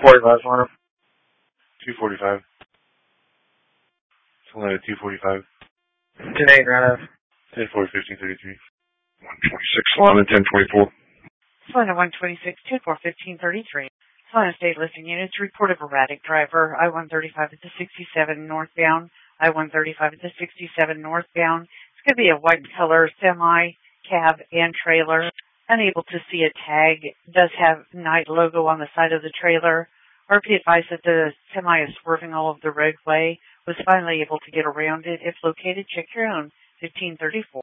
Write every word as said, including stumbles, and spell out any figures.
forty-five on him. two forty-five. Something like two forty-five. ten eight, right? ten four, fifteen thirty-three. one twenty-six, Lana, ten twenty-four. Lana one twenty-six, ten four, fifteen thirty-three. Lana State Listing Units report of erratic driver, I one thirty-five at the sixty-seven northbound, I one thirty-five at the sixty-seven northbound. It's going to be a white color semi, cab, and trailer. Unable to see a tag. Does have night logo on the side of the trailer. R P advised that the semi is swerving all over the roadway. Was finally able to get around it. If located, check your own. fifteen thirty-four.